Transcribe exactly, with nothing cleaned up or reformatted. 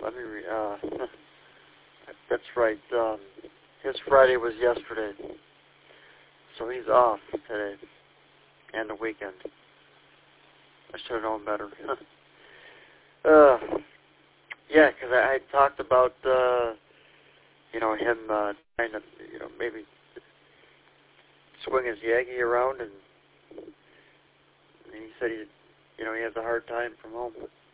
let me re- uh, that's right. Um, his Friday was yesterday, so he's off today and the weekend. I should have known better. uh, yeah, because I, I talked about, uh, you know, him uh, trying to, you know, maybe swing his Yagi around, and, and he said he, you know, he has a hard time from home.